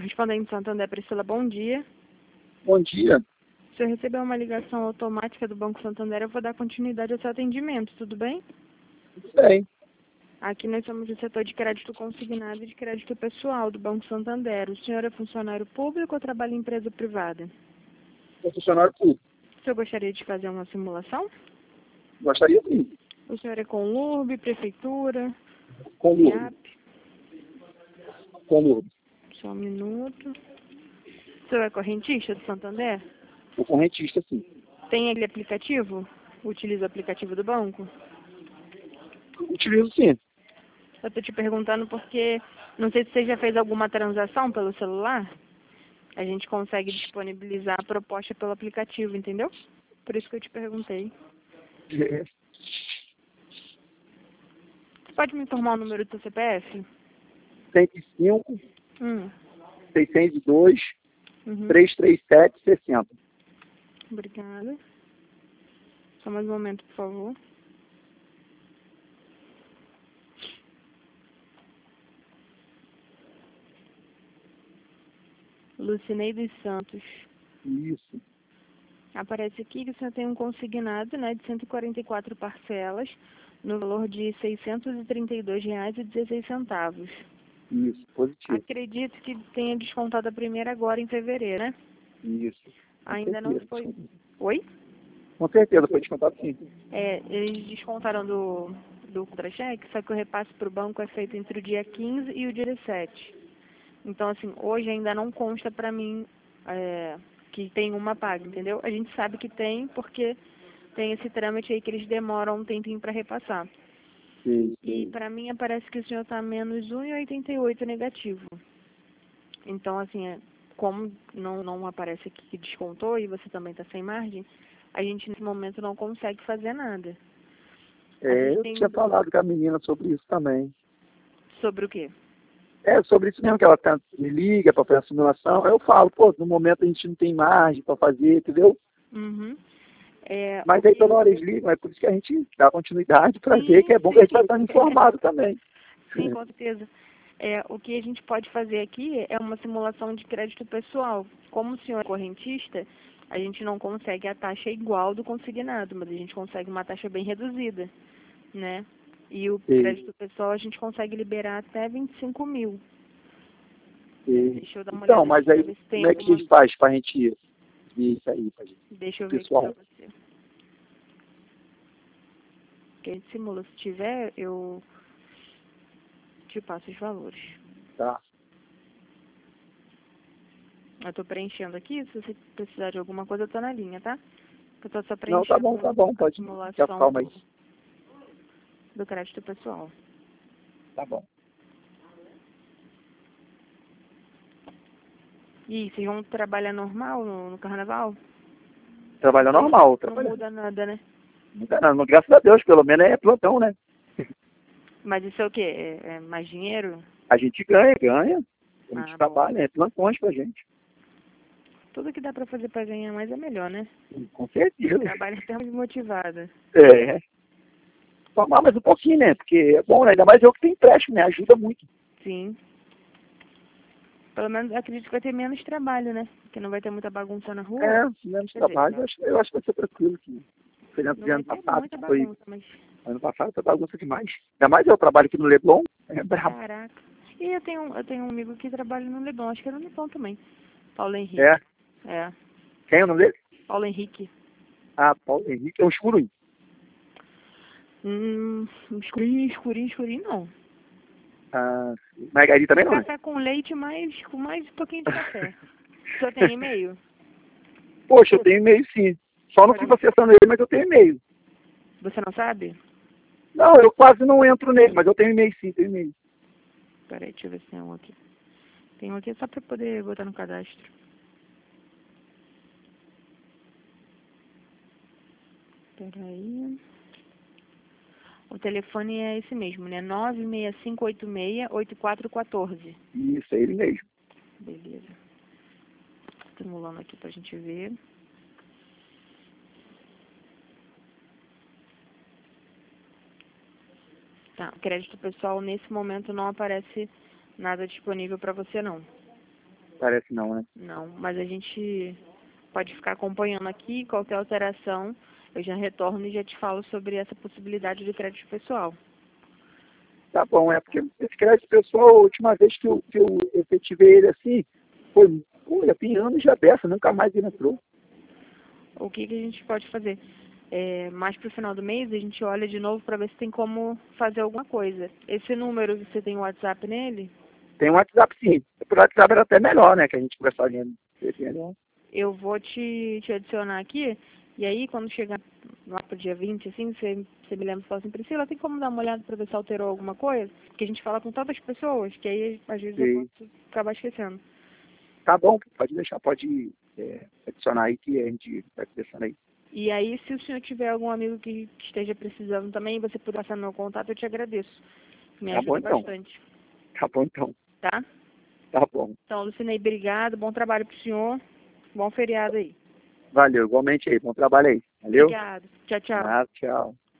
Correspondente Santander, Priscila, bom dia. Bom dia. O senhor recebeu uma ligação automática do Banco Santander, eu vou dar continuidade ao seu atendimento, tudo bem? Bem, Aqui nós somos o setor de crédito consignado e de crédito pessoal do Banco Santander. O senhor é funcionário público ou trabalha em empresa privada? sou funcionário público. O senhor gostaria de fazer uma simulação? Gostaria sim. O senhor é Conlurb, Prefeitura, Com Lourdes. IAP? Com Lourdes. Só um minuto. O senhor é correntista do Santander? O correntista, sim. Tem aquele aplicativo? Utiliza o aplicativo do banco? Utilizo sim. Eu estou te perguntando porque não sei se você já fez alguma transação pelo celular. A gente consegue disponibilizar a proposta pelo aplicativo, entendeu? Por isso que eu te perguntei. Você pode me informar o número do seu CPF? 105, Hum. 602, Uhum. 337, 60. Obrigada. Só mais um momento, por favor. Lucinei dos Santos. Isso. Aparece aqui que o senhor tem um consignado, né, de 144 parcelas, no valor de R$ 632,16. Isso. Positivo. Acredito que tenha descontado a primeira agora em fevereiro, né? Isso. Ainda não foi. Oi? Com certeza, foi descontado sim. Eles descontaram do contra-cheque, só que o repasse para o banco é feito entre o dia 15 e o dia 17. Então, assim, hoje ainda não consta para mim que tem uma paga, entendeu? A gente sabe que tem porque tem esse trâmite aí que eles demoram um tempinho para repassar. Sim, E sim. para mim aparece que o senhor está menos 1,88 negativo. Então, assim, como não aparece aqui que descontou e você também está sem margem, a gente nesse momento não consegue fazer nada. Eu tinha falado com a menina sobre isso também. Sobre o quê? Sobre isso mesmo, que ela me liga para fazer a simulação. Eu falo, pô, no momento a gente não tem margem para fazer, entendeu? Uhum. Mas aí toda hora eles ligam, é por isso que a gente dá continuidade para ver que é bom que a gente vai estar informado também. Sim, com certeza. O que a gente pode fazer aqui é uma simulação de crédito pessoal. Como o senhor é correntista, a gente não consegue a taxa igual do consignado, mas a gente consegue uma taxa bem reduzida, né? E o crédito pessoal a gente consegue liberar até 25 mil. Deixa eu dar uma olhada Mas aqui aí pra ver se tem como é que a gente faz para a gente ver isso aí, pra gente? Deixa eu ver Pessoal. aqui pra você. Que a gente simula. Se tiver, eu te passo os valores. Tá. Eu tô preenchendo aqui, se você precisar de alguma coisa, eu tô na linha, tá? Eu tô só Não, preenchendo tá bom, a pode ficar simulação calma aí. do crédito pessoal. Tá bom. E vocês vão trabalhar normal no carnaval? Trabalha normal, Não muda nada, né? Não, graças a Deus, pelo menos é plantão, né? Mas isso é o quê? É mais dinheiro? A gente ganha. A gente Bom. trabalha, é plantões pra gente. Tudo que dá pra fazer pra ganhar mais é melhor, né? Com certeza. Trabalha até mais motivada. Tomar mais um pouquinho, né? Porque é bom, né? Ainda mais eu que tenho empréstimo, né? Ajuda muito. Sim. Pelo menos acredito que vai ter menos trabalho, né? Porque não vai ter muita bagunça na rua. Menos trabalho. Eu acho que vai ser tranquilo aqui. Não vai ter muita bagunça, mas... Ano passado foi bagunça demais. Ainda mais eu trabalho aqui no Leblon. É brabo. Caraca. E eu tenho um amigo que trabalha no Leblon, acho que é no Leblon também. Paulo Henrique. Quem é o nome dele? Paulo Henrique. Paulo Henrique é um escurinho. Escurinho não. Margarida também não, né? Café com leite, com mais um pouquinho de café. O senhor tem e-mail? Poxa, eu tenho e-mail sim. Só não fico acessando ele, mas eu tenho e-mail. Você não sabe? Não, eu quase não entro nele, mas eu tenho e-mail sim, tenho e-mail. Peraí, deixa eu ver se tem um aqui. Tem um aqui só pra poder botar no cadastro. Peraí. O telefone é esse mesmo, né? 96586-8414. Isso, é ele mesmo. Beleza. Simulando aqui pra gente ver. Tá, crédito pessoal nesse momento não aparece nada disponível pra você não. Parece não, né? Não, mas a gente pode ficar acompanhando aqui, qualquer alteração, eu já retorno e já te falo sobre essa possibilidade de crédito pessoal. Tá bom, porque esse crédito pessoal, a última vez que eu efetivei ele assim, já tem anos já dessa, nunca mais ele entrou. O que a gente pode fazer? Mais para o final do mês, a gente olha de novo para ver se tem como fazer alguma coisa. Esse número, você tem o WhatsApp nele? Tem um WhatsApp sim. Por WhatsApp era até melhor, né? Que a gente conversaria. Eu vou te adicionar aqui, e aí quando chegar lá pro dia 20, assim, você me lembra e fala assim, Priscila, tem como dar uma olhada para ver se alterou alguma coisa? Porque a gente fala com tantas pessoas que aí às vezes eu posso acabar esquecendo. Tá bom, pode deixar, pode adicionar aí que a gente vai conversando aí. E aí, se o senhor tiver algum amigo que esteja precisando também, você puder passar meu contato, eu te agradeço. Me Tá bom ajuda então. bastante. Tá bom então. Tá? Tá bom. Então, Lucinei, obrigado. Bom trabalho pro senhor. Bom feriado aí. Valeu, igualmente aí. Bom trabalho aí. Valeu? Obrigado. Tchau, tchau. Tchau.